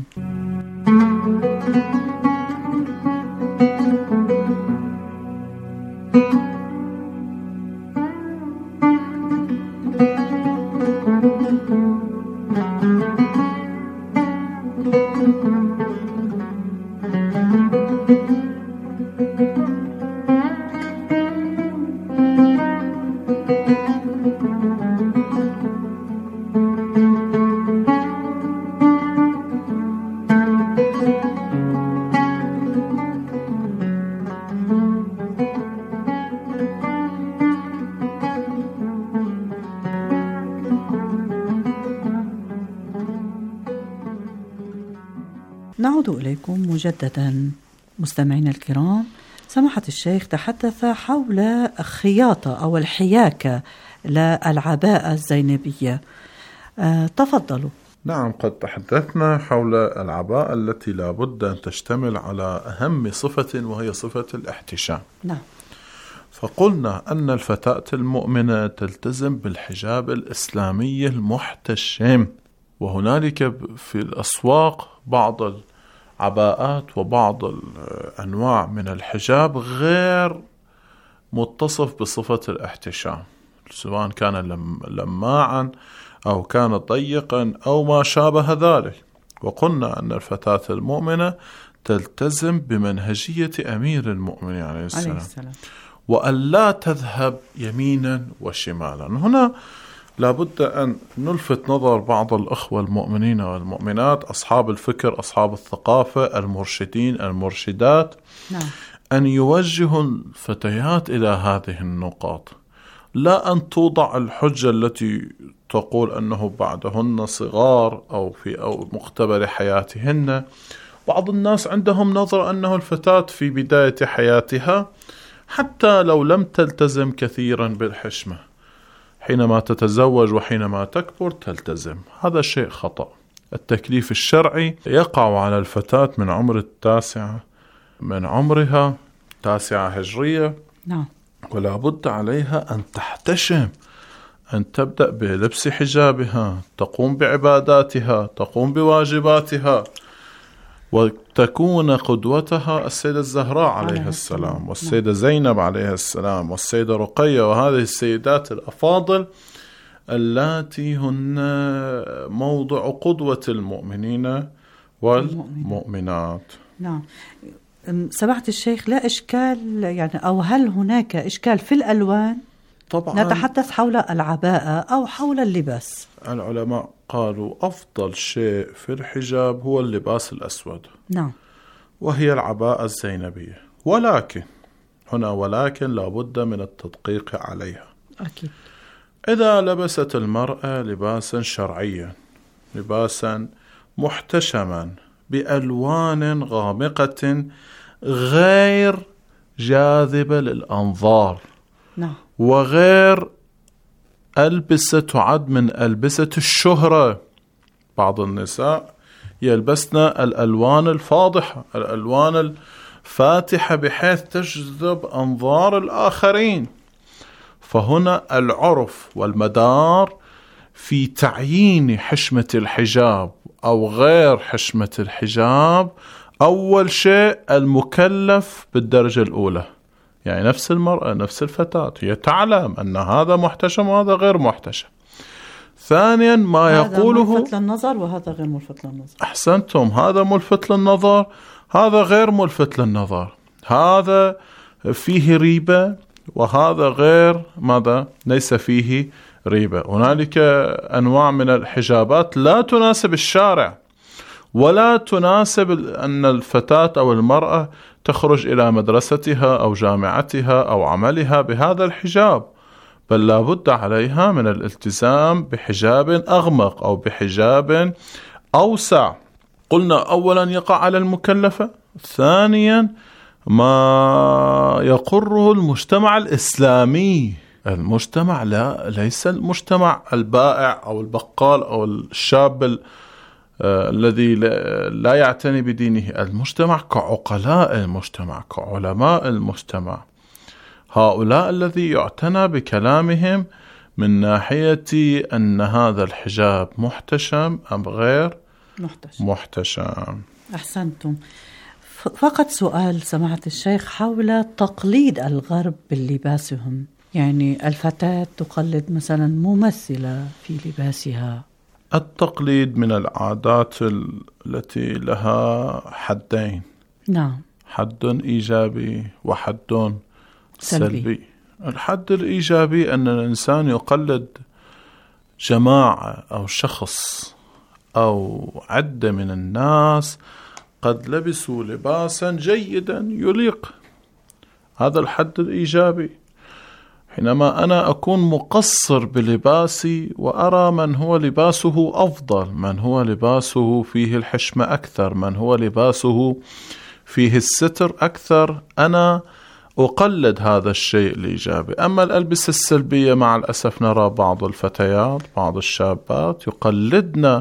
نعود إليكم مجددا مستمعينا الكرام. سماحة الشيخ تحدث حول خياطة أو الحياكة للعباءة الزينبية، تفضلوا. نعم، قد تحدثنا حول العباءة التي لا بد أن تشتمل على أهم صفة، وهي صفة الاحتشام. نعم. فقلنا أن الفتاة المؤمنة تلتزم بالحجاب الإسلامي المحتشم، وهنالك في الأسواق بعض العباءات وبعض الأنواع من الحجاب غير متصف بصفة الاحتشام، سواء كان لماعا أو كان ضيقا أو ما شابه ذلك. وقلنا أن الفتاة المؤمنة تلتزم بمنهجية أمير المؤمنين عليه السلام، وأن لا تذهب يمينا وشمالا. هنا لابد أن نلفت نظر بعض الأخوة المؤمنين والمؤمنات، أصحاب الفكر، أصحاب الثقافة، المرشدين المرشدات، أن يوجهوا الفتيات إلى هذه النقاط، لا أن توضع الحجة التي تقول أنه بعدهن صغار أو مقتبل حياتهن. بعض الناس عندهم نظر أنه الفتاة في بداية حياتها حتى لو لم تلتزم كثيرا بالحشمة، حينما تتزوج وحينما تكبر تلتزم. هذا شيء خطأ. التكليف الشرعي يقع على الفتاة من عمر 9 من عمرها 9 هجرية. نعم. ولا بد عليها أن تحتشم، أن تبدأ بلبس حجابها، تقوم بعباداتها، تقوم بواجباتها، وتكون قدوتها السيدة الزهراء عليها السلام، والسيدة زينب عليها السلام، والسيدة رقية، وهذه السيدات الأفاضل اللاتي هن موضع قدوة المؤمنين والمؤمنات. نعم. سماحة الشيخ، لا إشكال يعني، أو هل هناك إشكال في الألوان؟ طبعا نتحدث حول العباءة أو حول اللباس. العلماء قالوا أفضل شيء في الحجاب هو اللباس الأسود. نعم. وهي العباءة الزينبية، ولكن ولكن لابد من التدقيق عليها. أكيد. إذا لبست المرأة لباسا شرعيا، لباسا محتشما بألوان غامقة غير جاذبة للأنظار، نعم، وغير ألبسة تعد من ألبسة الشهرة. بعض النساء يلبسن الألوان الفاضحة، الألوان الفاتحة، بحيث تجذب أنظار الآخرين. فهنا العرف والمدار في تعيين حشمة الحجاب أو غير حشمة الحجاب، أول شيء المكلف بالدرجة الأولى، يعني نفس المرأة نفس الفتاة هي تعلم أن هذا محتشم وهذا غير محتشم. ثانيا ما يقوله هذا ملفت للنظر وهذا غير ملفت للنظر. أحسنتم، هذا ملفت للنظر، هذا غير ملفت للنظر، هذا فيه ريبة وهذا غير ماذا؟ ليس فيه ريبة. هنالك أنواع من الحجابات لا تناسب الشارع، ولا تناسب أن الفتاة أو المرأة تخرج إلى مدرستها أو جامعتها أو عملها بهذا الحجاب، بل لا بد عليها من الالتزام بحجاب أغمق أو بحجاب أوسع. قلنا أولا يقع على المكلفة، ثانيا ما يقره المجتمع الإسلامي. المجتمع ليس المجتمع البائع أو البقال أو الشاب الذي لا يعتني بدينه. المجتمع كعقلاء المجتمع، كعلماء المجتمع، هؤلاء الذي يعتنى بكلامهم من ناحية أن هذا الحجاب محتشم أم غير محتشم. أحسنتم. فقط سؤال سماحة الشيخ حول تقليد الغرب بلباسهم، يعني الفتاة تقلد مثلا ممثلة في لباسها. التقليد من العادات التي لها حدين. نعم. حد إيجابي وحد سلبي. الحد الإيجابي أن الإنسان يقلد جماعة أو شخص أو عدة من الناس قد لبسوا لباسا جيدا يليق، هذا الحد الإيجابي. حينما أنا أكون مقصر بلباسي وأرى من هو لباسه أفضل، من هو لباسه فيه الحشمة أكثر، من هو لباسه فيه الستر أكثر، أنا أقلد هذا الشيء الإيجابي. أما الألبسة السلبية مع الأسف نرى بعض الفتيات بعض الشابات يقلدن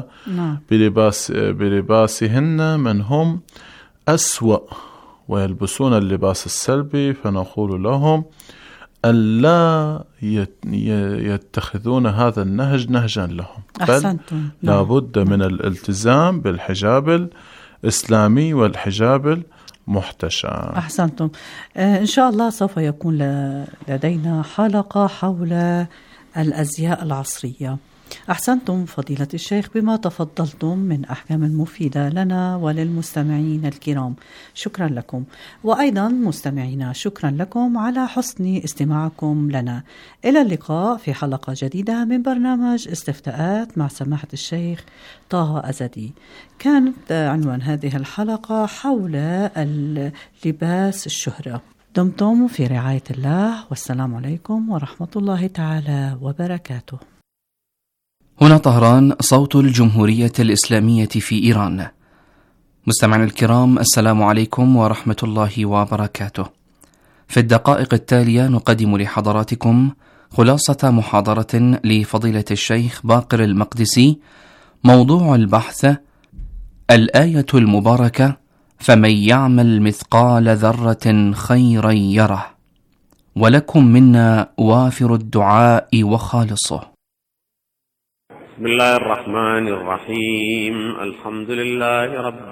بلباسهن من هم أسوأ ويلبسون اللباس السلبي، فنقول لهم ألا يتخذون هذا النهج نهجا لهم، بل لابد من الالتزام بالحجاب الإسلامي والحجاب المحتشم. أحسنتم. إن شاء الله سوف يكون لدينا حلقة حول الأزياء العصرية. أحسنتم فضيلة الشيخ بما تفضلتم من أحكام مفيدة لنا وللمستمعين الكرام، شكرا لكم. وأيضا مستمعينا شكرا لكم على حسن استماعكم لنا. إلى اللقاء في حلقة جديدة من برنامج استفتاءات مع سماحة الشيخ طه أزدي. كانت عنوان هذه الحلقة حول اللباس الشهرة. دمتم في رعاية الله، والسلام عليكم ورحمة الله تعالى وبركاته. هنا طهران، صوت الجمهورية الإسلامية في إيران. مستمعينا الكرام، السلام عليكم ورحمة الله وبركاته. في الدقائق التالية نقدم لحضراتكم خلاصة محاضرة لفضيلة الشيخ باقر المقدسي. موضوع البحث: الآية المباركة: فمن يعمل مثقال ذرة خيرا يره. ولكم منا وافر الدعاء وخالصه. بسم الله الرحمن الرحيم. الحمد لله رب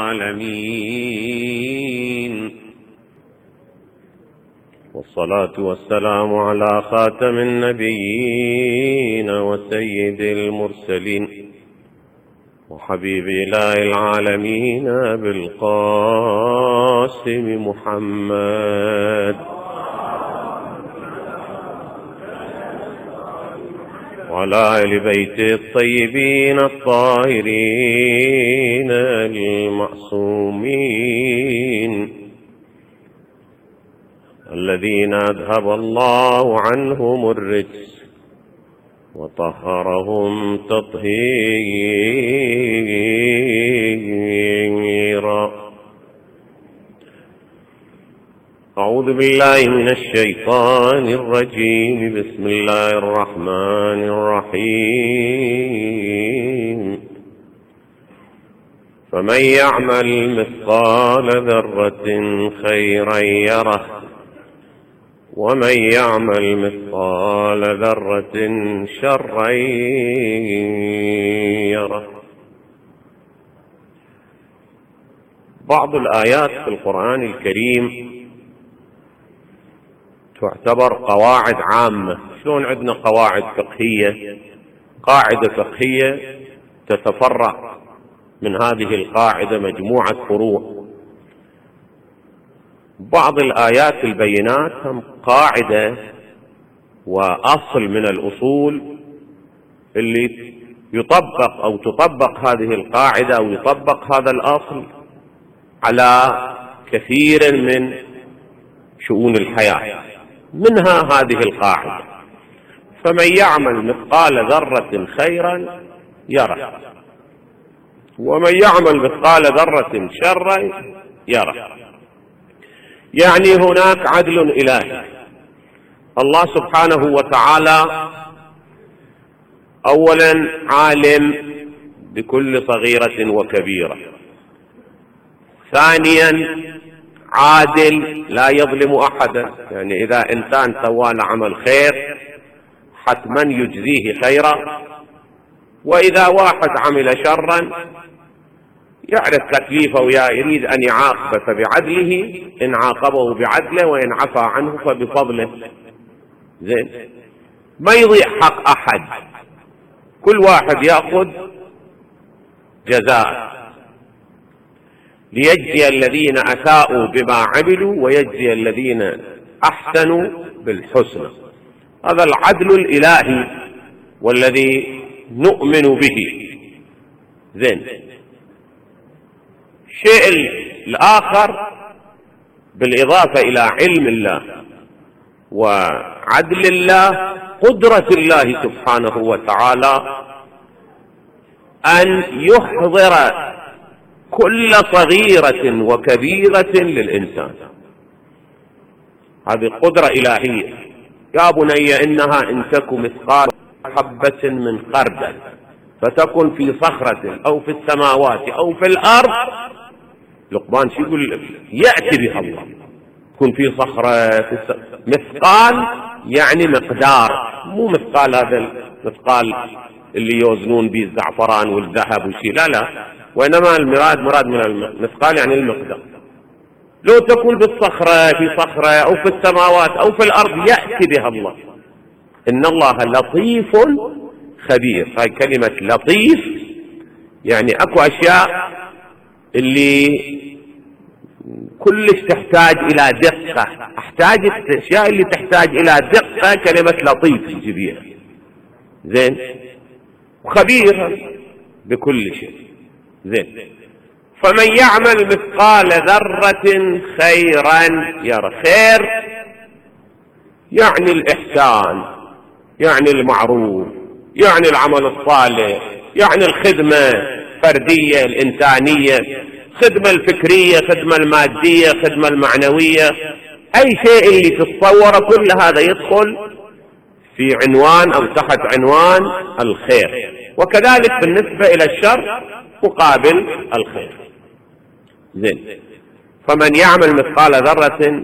العالمين، والصلاة والسلام على خاتم النبيين وسيد المرسلين وحبيب إله العالمين بالقاسم محمد وعلى آل بيته الطيبين الطاهرين المعصومين الذين أذهب الله عنهم الرجس وطهرهم تطهيرا. أعوذ بالله من الشيطان الرجيم. بسم الله الرحمن الرحيم. فمن يعمل مثقال ذرة خيرا يره، ومن يعمل مثقال ذرة شرا يره. بعض الآيات في القرآن الكريم تعتبر قواعد عامة. شلون عندنا قواعد فقهية، قاعدة فقهية تتفرع من هذه القاعدة مجموعة فروع. بعض الآيات البينات هم قاعدة وأصل من الأصول اللي يطبق أو تطبق هذه القاعدة أو يطبق هذا الأصل على كثير من شؤون الحياة. منها هذه القاعدة: فمن يعمل مثقال ذرة خيرا يره، ومن يعمل مثقال ذرة شرا يره. يعني هناك عدل إلهي. الله سبحانه وتعالى أولا عالم بكل صغيرة وكبيرة، ثانيا عادل لا يظلم أحدا. يعني إذا إنسان سوى له عمل خير حتما يجزيه خيرا، وإذا واحد عمل شرا يعرف تكليفه ويريد أن يعاقبه فبعدله، إن عاقبه بعدله وإن عفى عنه فبفضله. زين، ما يضيع حق أحد، كل واحد يأخذ جزاء، ليجزي الذين أساءوا بما عملوا ويجزي الذين أحسنوا بالحسنى. هذا العدل الإلهي والذي نؤمن به. زين، الشيء الآخر بالإضافة إلى علم الله وعدل الله، قدرة الله سبحانه وتعالى أن يحضر كل صغيرة وكبيرة للإنسان. هذه قدرة إلهية. يا بني إنها إن تك مثقال حبة من خردل فتكن في صخرة أو في السماوات أو في الأرض. لقمان شو يقول؟ يأتي بها الله. تكون في صخرة في مثقال يعني مقدار، مو مثقال هذا المثقال اللي يوزنون به الزعفران والذهب والشيء، لا، وإنما مراد من المثقال يعني المقدار. لو تكون بالصخرة في صخرة أو في السماوات أو في الأرض يأتي بها الله. إن الله لطيف خبير. هاي كلمة لطيف يعني أكو أشياء اللي كلش تحتاج إلى دقة، الأشياء اللي تحتاج إلى دقة كلمة لطيف يجيبها. زين. وخبير بكل شيء. زين. فمن يعمل مثقال ذرة خيرا يرى. خير يعني الإحسان، يعني المعروف، يعني العمل الصالح، يعني الخدمة الفردية الإنسانية، خدمة الفكرية، خدمة المادية، خدمة المعنوية، أي شيء اللي تتصوره كل هذا يدخل في عنوان أو تحت عنوان الخير. وكذلك بالنسبة إلى الشر مقابل الخير. زين. فمن يعمل مثقال ذرة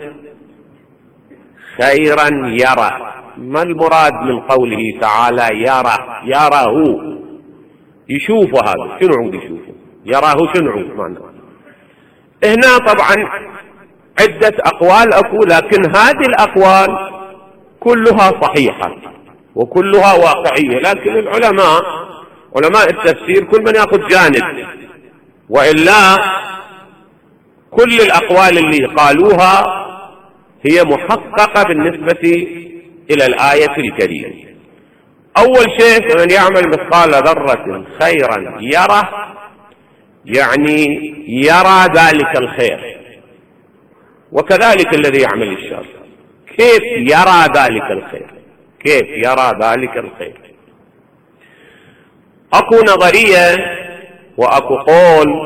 خيرا يرى. ما المراد من قوله تعالى يراه؟ يشوفه. هذا شنو عود يشوفه؟ يراه شنو عود معناه؟ هنا طبعا عدة أقوال أكو، لكن هذه الأقوال كلها صحيحة وكلها واقعية، لكن علماء التفسير كل من يأخذ جانب، وإلا كل الأقوال اللي قالوها هي محققة بالنسبة إلى الآية الكريمة. أول شيء من يعمل مثقال ذرة خيرا يره، يعني يرى ذلك الخير. وكذلك الذي يعمل الشر كيف يرى ذلك الخير؟ كيف يرى ذلك الخير؟ أكو نظرية وأكو قول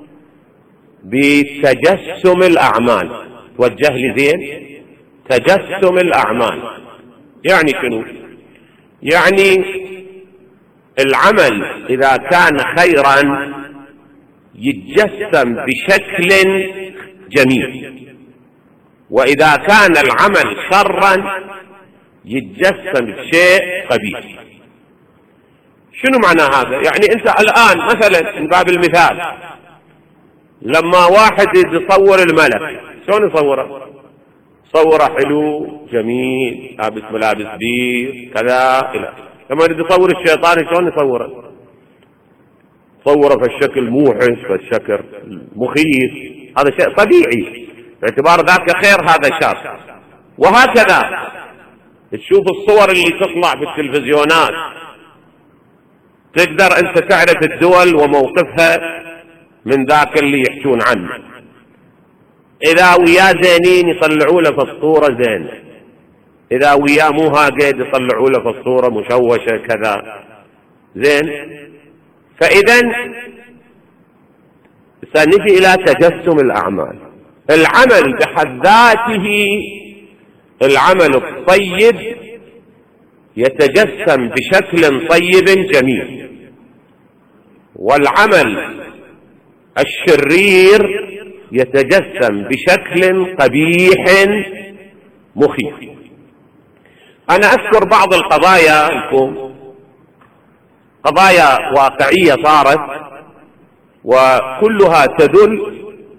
بتجسم الأعمال. توجه لي زين. تجسم الأعمال يعني شنو؟ يعني العمل إذا كان خيرا يتجسم بشكل جميل، وإذا كان العمل شرا يتجسم بشيء قبيح. شنو معنى هذا؟ يعني أنت الآن مثلا من باب المثال لما واحد يصور الملك شلون يصوره؟ صوره حلو جميل لابس ملابس بيض كذا إلى. لما يصور الشيطان شلون يصوره؟ صوره في الشكل موحش، في الشكل مخيف. هذا شيء طبيعي باعتبار ذاك خير، هذا شر. وهكذا تشوف الصور اللي تطلع في التلفزيونات تقدر أنت تعرف الدول وموقفها من ذاك اللي يحكون عنه. إذا وياه زينين يطلعوا له في الصورة زين، إذا وياه مو هاقد يطلعوا له في الصورة مشوشة كذا. زين. فإذا سنجي إلى تجسم الأعمال. العمل بحد ذاته، العمل الطيب يتجسم بشكل طيب جميل، والعمل الشرير يتجسم بشكل قبيح مخيف. أنا أذكر بعض القضايا لكم، قضايا واقعية صارت وكلها تدل